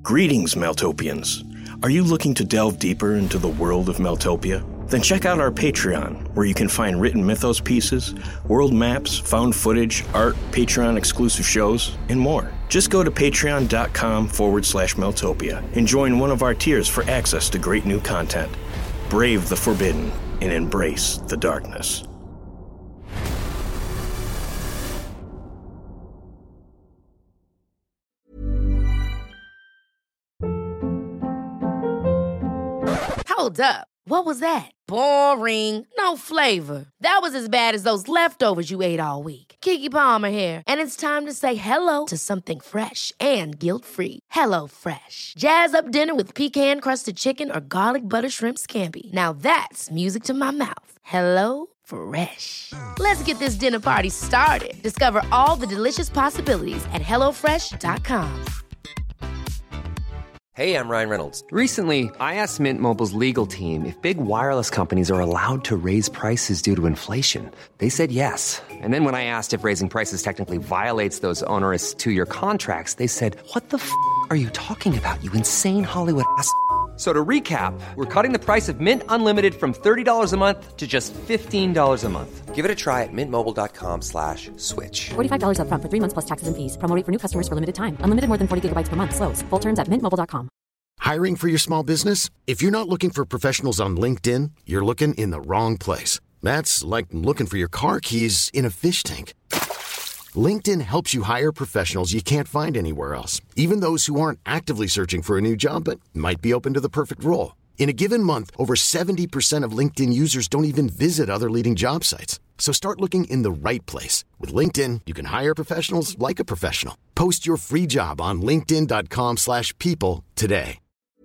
Greetings, Meltopians. Are you looking to delve deeper into the world of Meltopia? Then check out our Patreon, where you can find written mythos pieces, world maps, found footage, art, Patreon-exclusive shows, and more. Just go to patreon.com/Meltopia and join one of our tiers for access to great new content. Brave the forbidden and embrace the darkness. Hold up. What was that? Boring. No flavor. That was as bad as those leftovers you ate all week. Keke Palmer here, and it's time to say hello to something fresh and guilt-free. Hello Fresh. Jazz up dinner with pecan-crusted chicken or garlic butter shrimp scampi. Now that's music to my mouth. Hello Fresh. Let's get this dinner party started. Discover all the delicious possibilities at hellofresh.com. Hey, I'm Ryan Reynolds. Recently, I asked Mint Mobile's legal team if big wireless companies are allowed to raise prices due to inflation. They said yes. And then when I asked if raising prices technically violates those onerous two-year contracts, they said, "What the f*** are you talking about, you insane Hollywood ass?" So to recap, we're cutting the price of Mint Unlimited from $30 a month to just $15 a month. Give it a try at mintmobile.com/switch. $45 up front for 3 months plus taxes and fees. Promo rate for new customers for limited time. Unlimited more than 40 gigabytes per month. Slows full terms at mintmobile.com. Hiring for your small business? If you're not looking for professionals on LinkedIn, you're looking in the wrong place. That's like looking for your car keys in a fish tank. LinkedIn helps you hire professionals you can't find anywhere else, even those who aren't actively searching for a new job but might be open to the perfect role. In a given month, over 70% of LinkedIn users don't even visit other leading job sites. So start looking in the right place. With LinkedIn, you can hire professionals like a professional. Post your free job on linkedin.com/people today.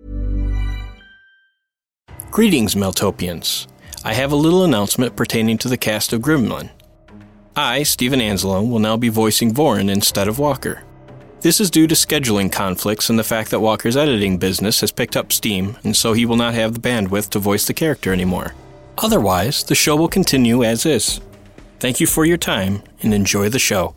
Greetings, Meltopians. I have a little announcement pertaining to the cast of Gremlin. I, Stephen Anzalone, will now be voicing Vorin instead of Walker. This is due to scheduling conflicts and the fact that Walker's editing business has picked up steam, and so he will not have the bandwidth to voice the character anymore. Otherwise, the show will continue as is. Thank you for your time, and enjoy the show.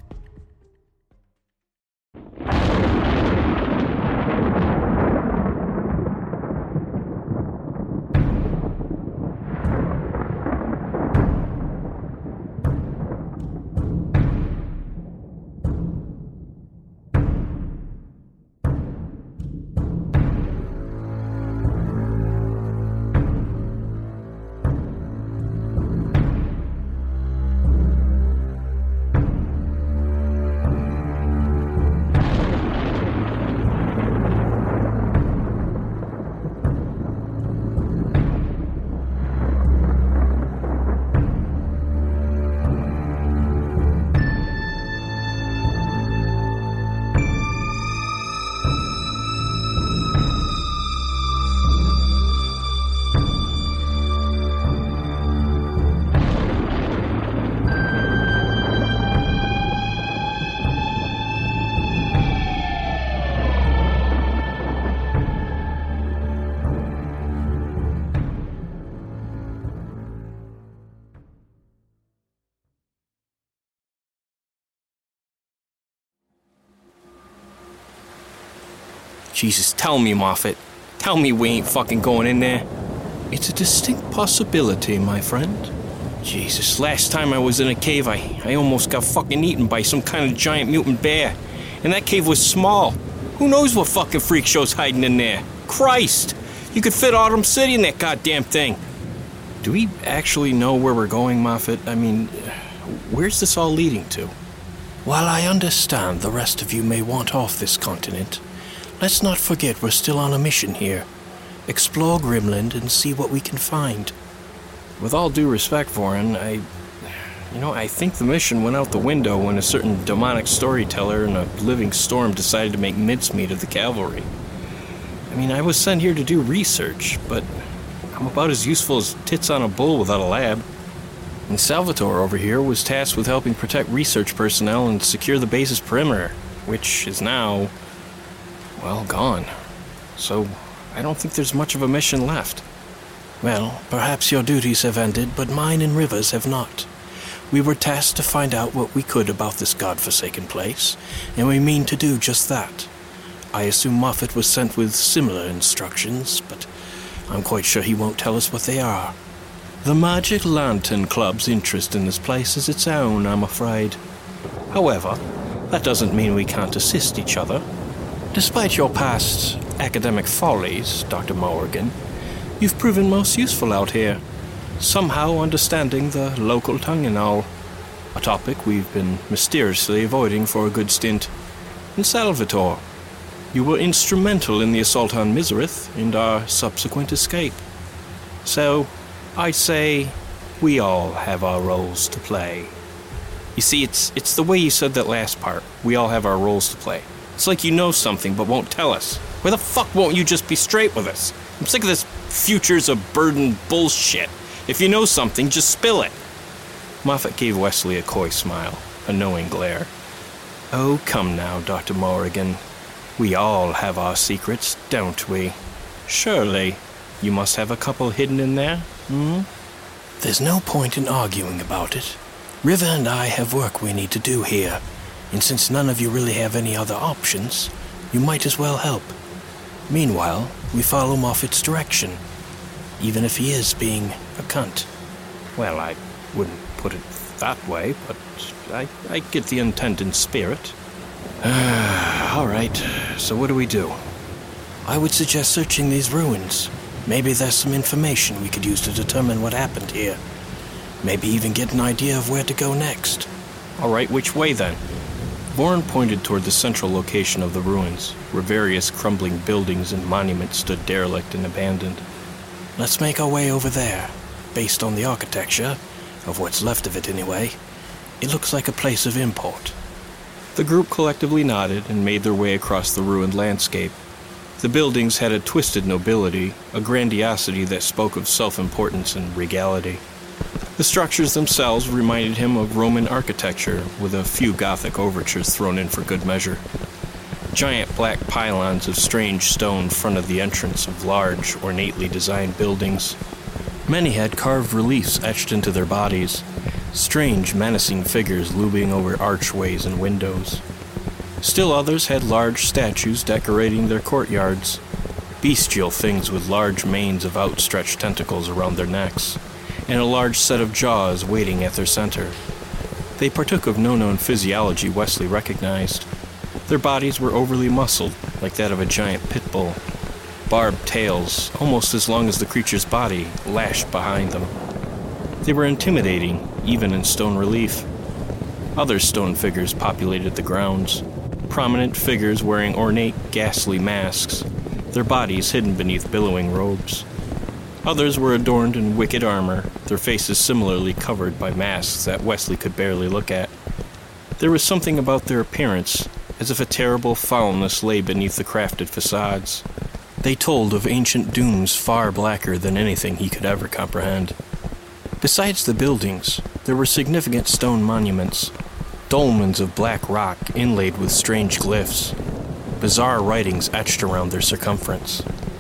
Jesus, tell me, Moffat. Tell me we ain't fucking going in there. It's a distinct possibility, my friend. Jesus, last time I was in a cave, I almost got fucking eaten by some kind of giant mutant bear. And that cave was small. Who knows what fucking freak show's hiding in there? Christ! You could fit Autumn City in that goddamn thing. Do we actually know where we're going, Moffat? I mean, where's this all leading to? While I understand the rest of you may want off this continent, let's not forget we're still on a mission here. Explore Grimland and see what we can find. With all due respect, Vorin, I think the mission went out the window when a certain demonic storyteller in a living storm decided to make mincemeat of the cavalry. I mean, I was sent here to do research, but I'm about as useful as tits on a bull without a lab. And Salvatore over here was tasked with helping protect research personnel and secure the base's perimeter, which is now, well, gone. So I don't think there's much of a mission left. Well, perhaps your duties have ended, but mine and River's have not. We were tasked to find out what we could about this godforsaken place, and we mean to do just that. I assume Moffat was sent with similar instructions, but I'm quite sure he won't tell us what they are. The Magic Lantern Club's interest in this place is its own, I'm afraid. However, that doesn't mean we can't assist each other. Despite your past academic follies, Dr. Morgan, you've proven most useful out here, somehow understanding the local tongue and all, a topic we've been mysteriously avoiding for a good stint. And Salvatore, you were instrumental in the assault on Misereth and our subsequent escape. So, I'd say we all have our roles to play. You see, it's the way you said that last part. We all have our roles to play. It's like you know something but won't tell us. Why the fuck won't you just be straight with us? I'm sick of this future's a burden bullshit. If you know something, just spill it. Moffat gave Wesley a coy smile, a knowing glare. Oh, come now, Dr. Morrigan. We all have our secrets, don't we? Surely, you must have a couple hidden in there, There's no point in arguing about it. River and I have work we need to do here, and since none of you really have any other options, you might as well help. Meanwhile, we follow Moffat's direction, even if he is being a cunt. Well, I wouldn't put it that way, but I get the intent and spirit. All right, so what do we do? I would suggest searching these ruins. Maybe there's some information we could use to determine what happened here. Maybe even get an idea of where to go next. All right, which way then? Voren pointed toward the central location of the ruins, where various crumbling buildings and monuments stood derelict and abandoned. Let's make our way over there. Based on the architecture, of what's left of it anyway, it looks like a place of import. The group collectively nodded and made their way across the ruined landscape. The buildings had a twisted nobility, a grandiosity that spoke of self-importance and regality. The structures themselves reminded him of Roman architecture, with a few Gothic overtures thrown in for good measure. Giant black pylons of strange stone fronted the entrance of large, ornately designed buildings. Many had carved reliefs etched into their bodies, strange, menacing figures looming over archways and windows. Still others had large statues decorating their courtyards, bestial things with large manes of outstretched tentacles around their necks, and a large set of jaws waiting at their center. They partook of no known physiology Wesley recognized. Their bodies were overly muscled, like that of a giant pit bull. Barbed tails, almost as long as the creature's body, lashed behind them. They were intimidating, even in stone relief. Other stone figures populated the grounds, prominent figures wearing ornate, ghastly masks, their bodies hidden beneath billowing robes. Others were adorned in wicked armor, their faces similarly covered by masks that Wesley could barely look at. There was something about their appearance, as if a terrible foulness lay beneath the crafted facades. They told of ancient dooms far blacker than anything he could ever comprehend. Besides the buildings, there were significant stone monuments, dolmens of black rock inlaid with strange glyphs, bizarre writings etched around their circumference.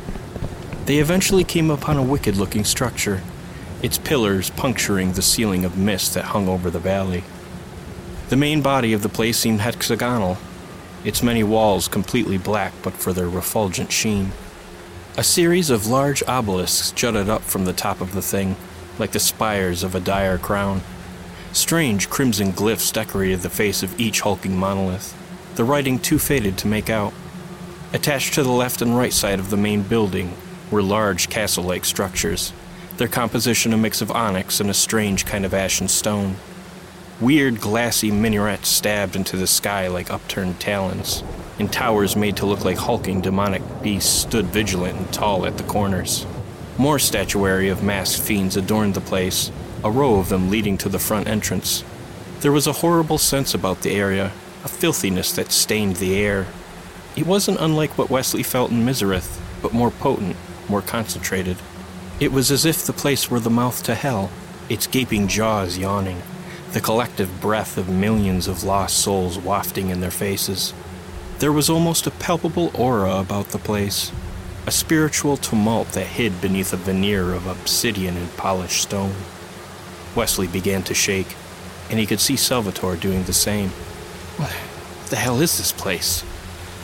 They eventually came upon a wicked-looking structure, its pillars puncturing the ceiling of mist that hung over the valley. The main body of the place seemed hexagonal, its many walls completely black but for their refulgent sheen. A series of large obelisks jutted up from the top of the thing, like the spires of a dire crown. Strange crimson glyphs decorated the face of each hulking monolith, the writing too faded to make out. Attached to the left and right side of the main building were large castle-like structures, their composition a mix of onyx and a strange kind of ashen stone. Weird, glassy minarets stabbed into the sky like upturned talons, and towers made to look like hulking demonic beasts stood vigilant and tall at the corners. More statuary of masked fiends adorned the place, a row of them leading to the front entrance. There was a horrible sense about the area, a filthiness that stained the air. It wasn't unlike what Wesley felt in Misereth, but more potent, more concentrated. It was as if the place were the mouth to hell, its gaping jaws yawning, the collective breath of millions of lost souls wafting in their faces. There was almost a palpable aura about the place, a spiritual tumult that hid beneath a veneer of obsidian and polished stone. Wesley began to shake, and he could see Salvatore doing the same. What the hell is this place?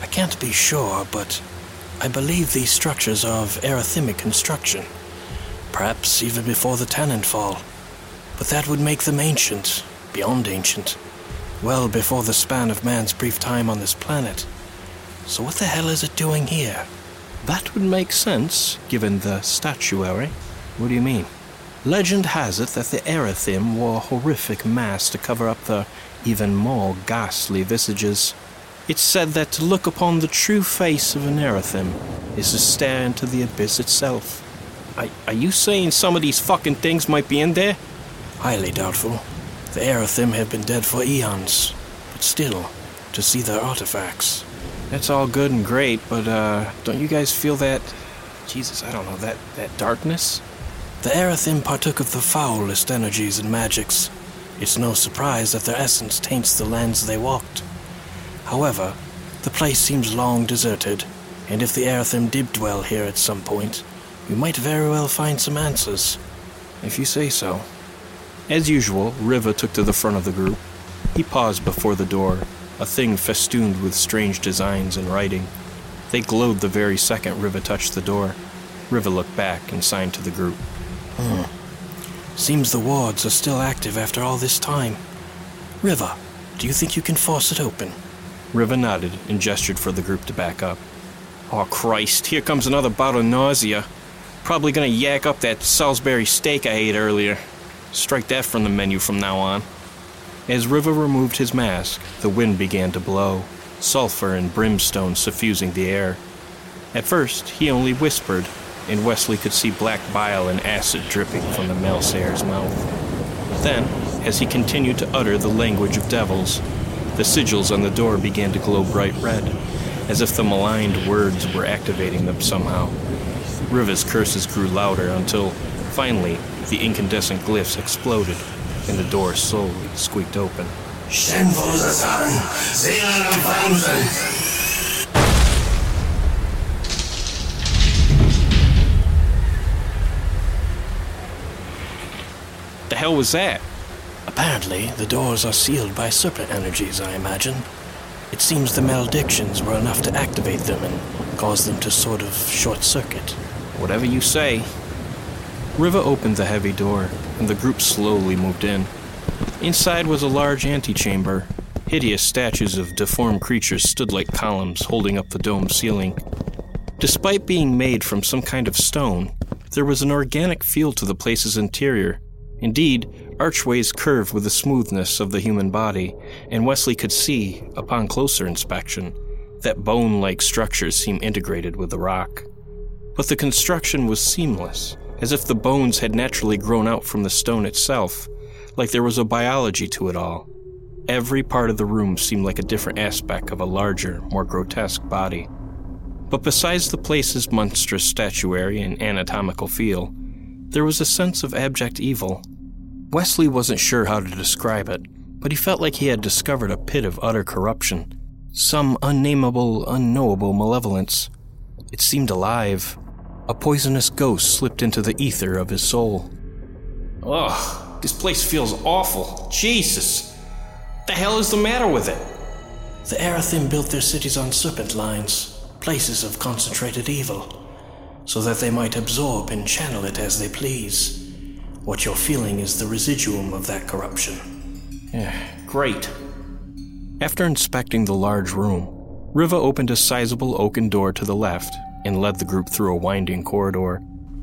I can't be sure, but I believe these structures are of Erythemic construction. Perhaps even before the Tannenfall. But that would make them ancient, beyond ancient. Well before the span of man's brief time on this planet. So what the hell is it doing here? That would make sense, given the statuary. What do you mean? Legend has it that the Erythim wore horrific masks to cover up the even more ghastly visages. It's said that to look upon the true face of an Erythim is to stare into the abyss itself. Are you saying some of these fucking things might be in there? Highly doubtful. The Erythim have been dead for eons, but still, to see their artifacts. That's all good and great, but don't you guys feel that, that darkness? The Erythim partook of the foulest energies and magics. It's no surprise that their essence taints the lands they walked. However, the place seems long deserted, and if the Erythim did dwell here at some point, we might very well find some answers. If you say so. As usual, Riva took to the front of the group. He paused before the door, a thing festooned with strange designs and writing. They glowed the very second Riva touched the door. Riva looked back and signed to the group. Seems the wards are still active after all this time. Riva, do you think you can force it open? Riva nodded and gestured for the group to back up. Oh Christ, here comes another bout of nausea. Probably gonna yak up that Salisbury steak I ate earlier. Strike that from the menu from now on. As Riva removed his mask, the wind began to blow, sulfur and brimstone suffusing the air. At first, he only whispered, and Wesley could see black bile and acid dripping from the Malsair's mouth. Then, as he continued to utter the language of devils, the sigils on the door began to glow bright red, as if the maligned words were activating them somehow. Riva's curses grew louder until, finally, the incandescent glyphs exploded, and the door slowly squeaked open. The hell was that? Apparently, the doors are sealed by serpent energies, I imagine. It seems the maledictions were enough to activate them and cause them to sort of short-circuit. Whatever you say. Riva opened the heavy door, and the group slowly moved in. Inside was a large antechamber. Hideous statues of deformed creatures stood like columns holding up the dome ceiling. Despite being made from some kind of stone, there was an organic feel to the place's interior. Indeed, archways curved with the smoothness of the human body, and Wesley could see, upon closer inspection, that bone-like structures seemed integrated with the rock. But the construction was seamless, as if the bones had naturally grown out from the stone itself, like there was a biology to it all. Every part of the room seemed like a different aspect of a larger, more grotesque body. But besides the place's monstrous statuary and anatomical feel, there was a sense of abject evil. Wesley wasn't sure how to describe it, but he felt like he had discovered a pit of utter corruption, some unnameable, unknowable malevolence. It seemed alive. A poisonous ghost slipped into the ether of his soul. Ugh, this place feels awful. Jesus! What the hell is the matter with it? The Erythim built their cities on serpent lines, places of concentrated evil, so that they might absorb and channel it as they please. What you're feeling is the residuum of that corruption. Great. After inspecting the large room, Riva opened a sizable oaken door to the left and led the group through a winding corridor.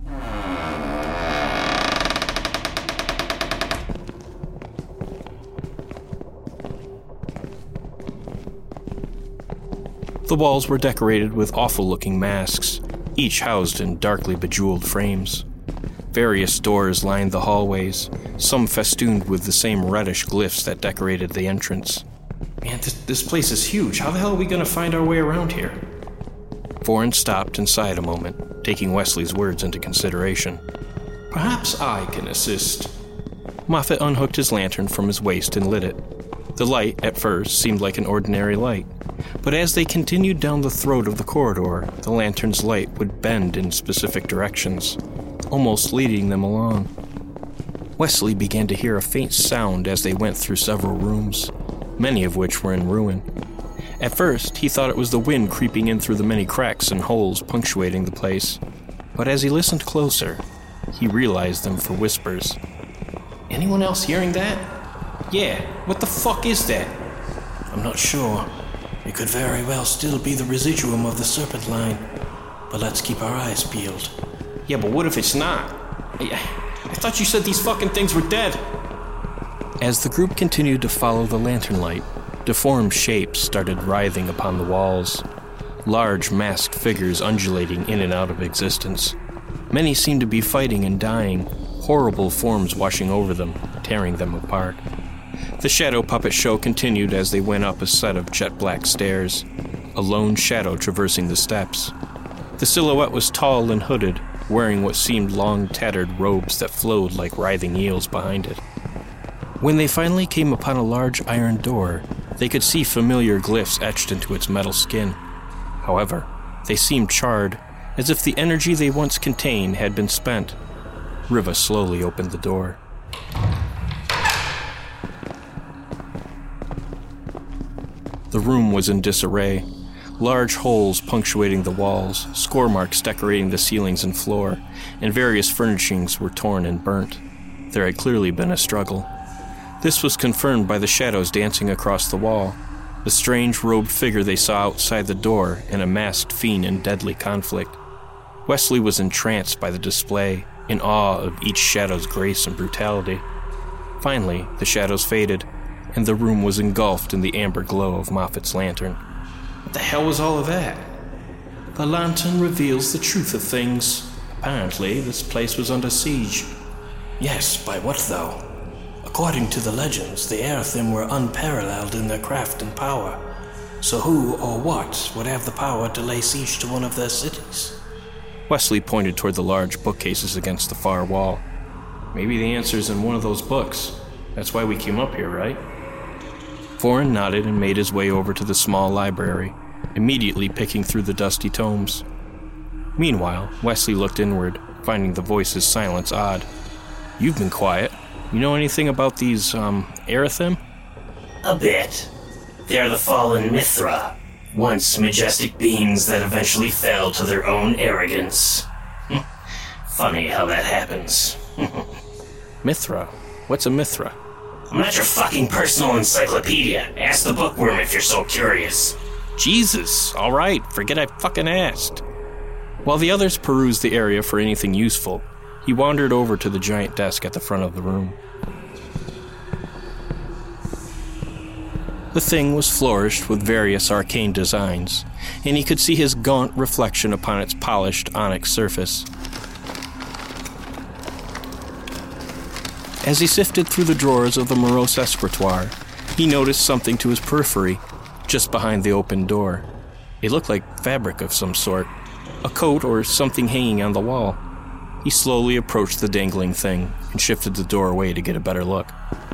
The walls were decorated with awful-looking masks, each housed in darkly bejeweled frames. Various doors lined the hallways, some festooned with the same reddish glyphs that decorated the entrance. Man, this place is huge. How the hell are we going to find our way around here? Foran stopped inside a moment, taking Wesley's words into consideration. Perhaps I can assist. Moffat unhooked his lantern from his waist and lit it. The light, at first, seemed like an ordinary light, but as they continued down the throat of the corridor, the lantern's light would bend in specific directions, almost leading them along. Wesley began to hear a faint sound as they went through several rooms, many of which were in ruin. At first, he thought it was the wind creeping in through the many cracks and holes punctuating the place. But as he listened closer, he realized them for whispers. Anyone else hearing that? Yeah, what the fuck is that? I'm not sure. It could very well still be the residuum of the serpent line. But let's keep our eyes peeled. Yeah, but what if it's not? I thought you said these fucking things were dead. As the group continued to follow the lantern light, deformed shapes started writhing upon the walls. Large masked figures undulating in and out of existence. Many seemed to be fighting and dying, horrible forms washing over them, tearing them apart. The shadow puppet show continued as they went up a set of jet black stairs, a lone shadow traversing the steps. The silhouette was tall and hooded, wearing what seemed long tattered robes that flowed like writhing eels behind it. When they finally came upon a large iron door, they could see familiar glyphs etched into its metal skin. However, they seemed charred, as if the energy they once contained had been spent. Riva slowly opened the door. The room was in disarray. Large holes punctuating the walls, score marks decorating the ceilings and floor, and various furnishings were torn and burnt. There had clearly been a struggle. This was confirmed by the shadows dancing across the wall, the strange robed figure they saw outside the door, and a masked fiend in deadly conflict. Wesley was entranced by the display, in awe of each shadow's grace and brutality. Finally, the shadows faded, and the room was engulfed in the amber glow of Moffat's lantern. What the hell was all of that? The lantern reveals the truth of things. Apparently, this place was under siege. Yes, by what though? According to the legends, the Earthim were unparalleled in their craft and power. So who or what would have the power to lay siege to one of their cities? Wesley pointed toward the large bookcases against the far wall. Maybe the answer's in one of those books. That's why we came up here, right? Foran nodded and made his way over to the small library, immediately picking through the dusty tomes. Meanwhile, Wesley looked inward, finding the voice's silence odd. You've been quiet. You know anything about these, Earthim? A bit. They're the fallen Mithra, once majestic beings that eventually fell to their own arrogance. Funny how that happens. Mithra? What's a Mithra? I'm not your fucking personal encyclopedia. Ask the bookworm if you're so curious. Jesus, all right, forget I fucking asked. While the others perused the area for anything useful, he wandered over to the giant desk at the front of the room. The thing was flourished with various arcane designs, and he could see his gaunt reflection upon its polished onyx surface. As he sifted through the drawers of the morose escritoire, he noticed something to his periphery, just behind the open door. It looked like fabric of some sort, a coat or something hanging on the wall. He slowly approached the dangling thing and shifted the door away to get a better look.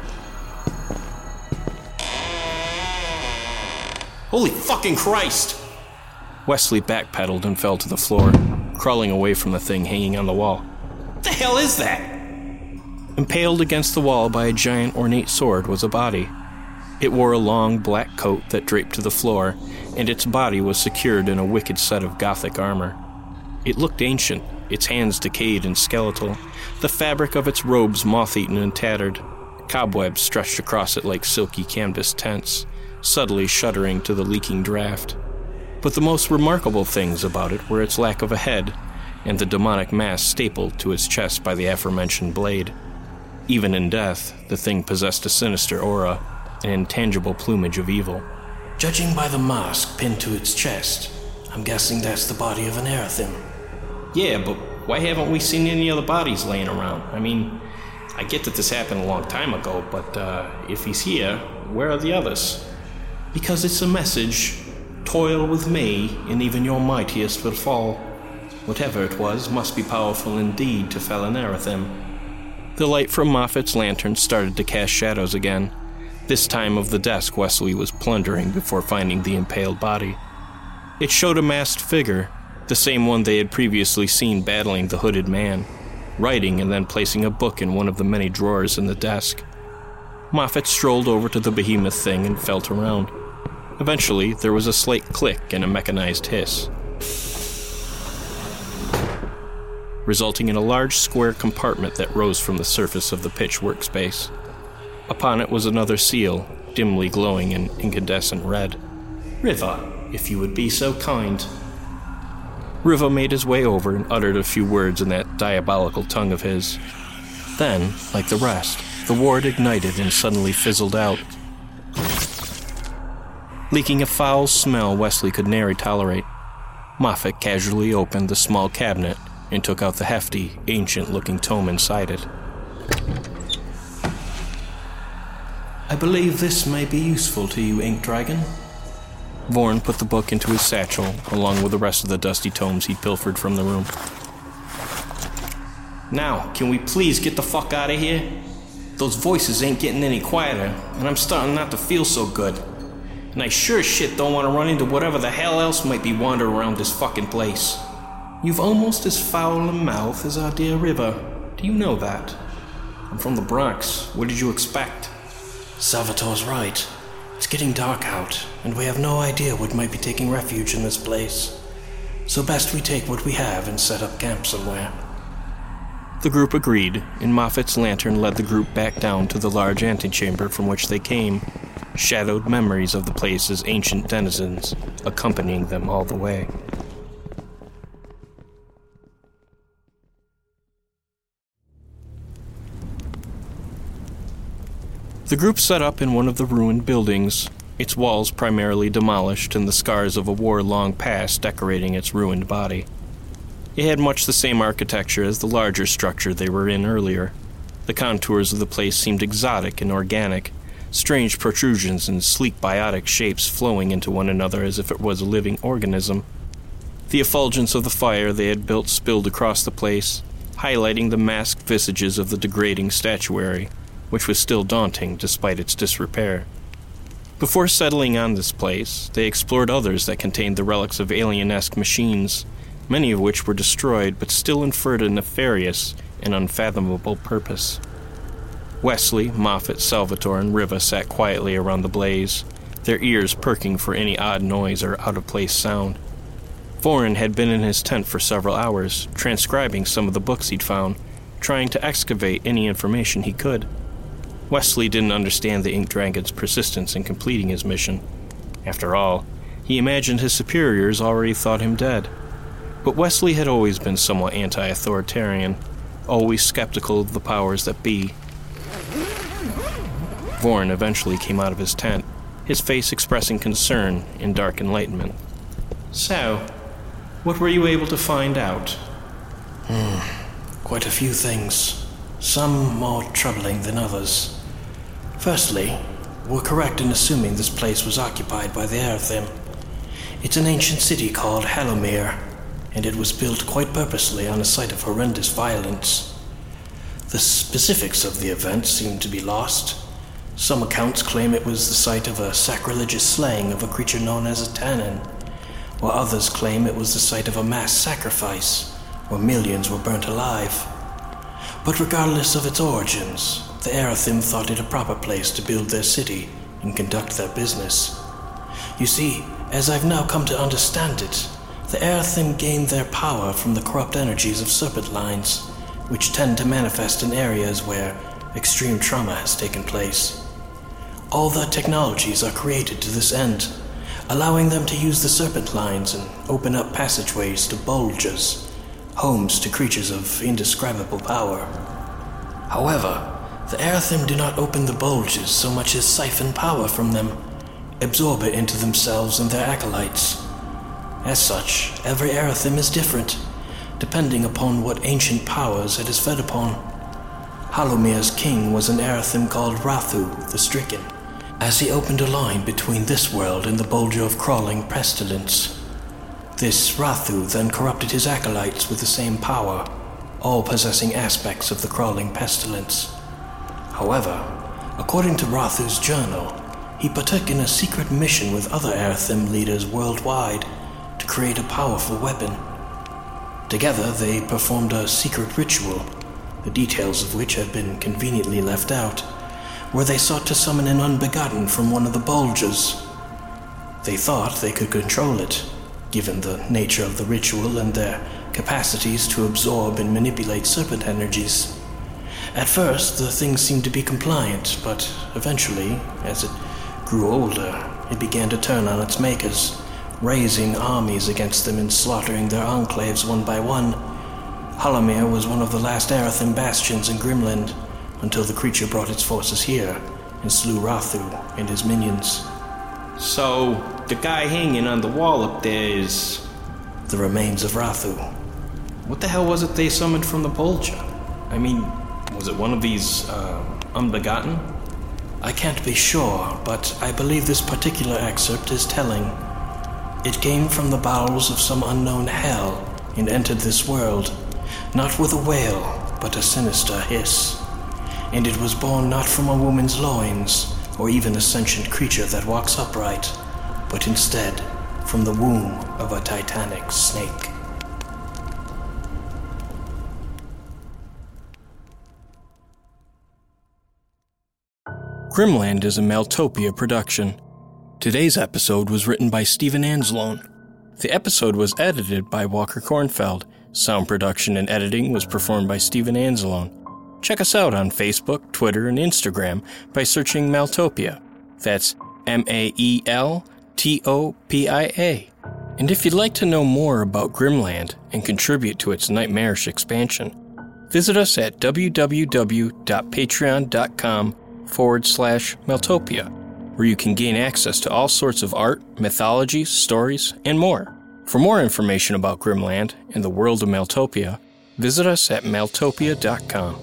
Holy fucking Christ! Wesley backpedaled and fell to the floor, crawling away from the thing hanging on the wall. What the hell is that? Impaled against the wall by a giant ornate sword was a body. It wore a long black coat that draped to the floor, and its body was secured in a wicked set of Gothic armor. It looked ancient, its hands decayed and skeletal, the fabric of its robes moth-eaten and tattered. Cobwebs stretched across it like silky canvas tents, subtly shuddering to the leaking draft. But the most remarkable things about it were its lack of a head, and the demonic mask stapled to its chest by the aforementioned blade. Even in death, the thing possessed a sinister aura, an intangible plumage of evil. Judging by the mask pinned to its chest, I'm guessing that's the body of an Earthim. Yeah, but why haven't we seen any other bodies laying around? I mean, I get that this happened a long time ago, but if he's here, where are the others? Because it's a message. Toil with me, and even your mightiest will fall. Whatever it was must be powerful indeed to fell an Earthim. The light from Moffat's lantern started to cast shadows again, this time of the desk Wesley was plundering before finding the impaled body. It showed a masked figure, the same one they had previously seen battling the hooded man, writing and then placing a book in one of the many drawers in the desk. Moffat strolled over to the behemoth thing and felt around. Eventually, there was a slight click and a mechanized hiss, resulting in a large square compartment that rose from the surface of the pitch workspace. Upon it was another seal, dimly glowing in incandescent red. River, if you would be so kind. Riva made his way over and uttered a few words in that diabolical tongue of his. Then, like the rest, the ward ignited and suddenly fizzled out, leaking a foul smell Wesley could nary tolerate. Moffat casually opened the small cabinet and took out the hefty, ancient-looking tome inside it. I believe this may be useful to you, Ink Dragon. Vorn put the book into his satchel, along with the rest of the dusty tomes he'd pilfered from the room. Now, can we please get the fuck out of here? Those voices ain't getting any quieter, and I'm starting not to feel so good. And I sure as shit don't want to run into whatever the hell else might be wandering around this fucking place. You've almost as foul a mouth as our dear River. Do you know that? I'm from the Bronx. What did you expect? Salvatore's right. It's getting dark out, and we have no idea what might be taking refuge in this place. So best we take what we have and set up camp somewhere. The group agreed, and Moffat's lantern led the group back down to the large antechamber from which they came, shadowed memories of the place's ancient denizens accompanying them all the way. The group set up in one of the ruined buildings, its walls primarily demolished and the scars of a war long past decorating its ruined body. It had much the same architecture as the larger structure they were in earlier. The contours of the place seemed exotic and organic, strange protrusions and sleek biotic shapes flowing into one another as if it was a living organism. The effulgence of the fire they had built spilled across the place, highlighting the masked visages of the degrading statuary, which was still daunting despite its disrepair. Before settling on this place, they explored others that contained the relics of alien-esque machines, many of which were destroyed but still inferred a nefarious and unfathomable purpose. Wesley, Moffat, Salvatore, and Riva sat quietly around the blaze, their ears perking for any odd noise or out-of-place sound. Vorn had been in his tent for several hours, transcribing some of the books he'd found, trying to excavate any information he could. Wesley didn't understand the Ink Dragon's persistence in completing his mission. After all, he imagined his superiors already thought him dead. But Wesley had always been somewhat anti-authoritarian, always skeptical of the powers that be. Vorn eventually came out of his tent, his face expressing concern and dark enlightenment. So, what were you able to find out? Quite a few things. Some more troubling than others. Firstly, we're correct in assuming this place was occupied by the Earthim. It's an ancient city called Hallowmere, and it was built quite purposely on a site of horrendous violence. The specifics of the event seem to be lost. Some accounts claim it was the site of a sacrilegious slaying of a creature known as a Tannin, while others claim it was the site of a mass sacrifice, where millions were burnt alive. But regardless of its origins, the Earthim thought it a proper place to build their city and conduct their business. You see, as I've now come to understand it, the Earthim gained their power from the corrupt energies of serpent lines, which tend to manifest in areas where extreme trauma has taken place. All their technologies are created to this end, allowing them to use the serpent lines and open up passageways to bulges, homes to creatures of indescribable power. However, the Earthim do not open the bulges so much as siphon power from them, absorb it into themselves and their acolytes. As such, every Earthim is different, depending upon what ancient powers it is fed upon. Hallowmere's king was an Earthim called Rathu the Stricken, as he opened a line between this world and the bulge of crawling pestilence. This Rathu then corrupted his acolytes with the same power, all possessing aspects of the crawling pestilence. However, according to Rathu's journal, he partook in a secret mission with other Earthim leaders worldwide to create a powerful weapon. Together, they performed a secret ritual, the details of which have been conveniently left out, where they sought to summon an unbegotten from one of the bulges. They thought they could control it, given the nature of the ritual and their capacities to absorb and manipulate serpent energies. At first, the thing seemed to be compliant, but eventually, as it grew older, it began to turn on its makers, raising armies against them and slaughtering their enclaves one by one. Halamir was one of the last Arathan bastions in Grimland, until the creature brought its forces here and slew Rathu and his minions. So, the guy hanging on the wall up there is... the remains of Rathu. What the hell was it they summoned from the Polja? I mean, was it one of these, Unbegotten? I can't be sure, but I believe this particular excerpt is telling. It came from the bowels of some unknown hell and entered this world, not with a wail, but a sinister hiss. And it was born not from a woman's loins, or even a sentient creature that walks upright, but instead from the womb of a titanic snake. Grimland is a Maltopia production. Today's episode was written by Steven Anzalone. The episode was edited by Walker Kornfeld. Sound production and editing was performed by Steven Anzalone. Check us out on Facebook, Twitter, and Instagram by searching Maltopia. That's Maltopia. And if you'd like to know more about Grimland and contribute to its nightmarish expansion, visit us at www.patreon.com/Maltopia, where you can gain access to all sorts of art, mythology, stories, and more. For more information about Grimland and the world of Maltopia, visit us at maltopia.com.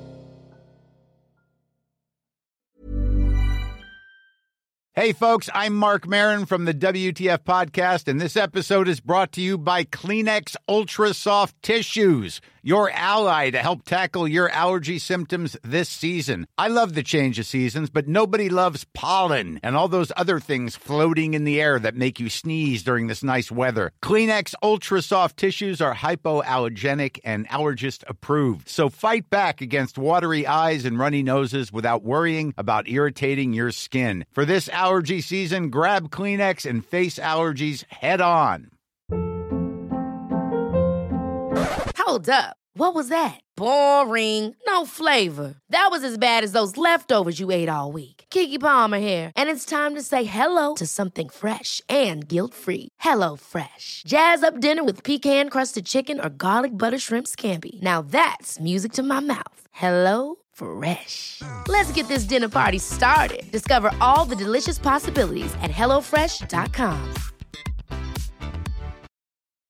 Hey folks, I'm Mark Maron from the WTF Podcast, and this episode is brought to you by Kleenex Ultra Soft Tissues, your ally to help tackle your allergy symptoms this season. I love the change of seasons, but nobody loves pollen and all those other things floating in the air that make you sneeze during this nice weather. Kleenex Ultra Soft Tissues are hypoallergenic and allergist approved, so fight back against watery eyes and runny noses without worrying about irritating your skin. For this allergy season, grab Kleenex and face allergies head on. Hold up. What was that? Boring. No flavor. That was as bad as those leftovers you ate all week. Keke Palmer here, and it's time to say hello to something fresh and guilt-free. HelloFresh. Jazz up dinner with pecan-crusted chicken or garlic butter shrimp scampi. Now that's music to my mouth. HelloFresh. Let's get this dinner party started. Discover all the delicious possibilities at HelloFresh.com.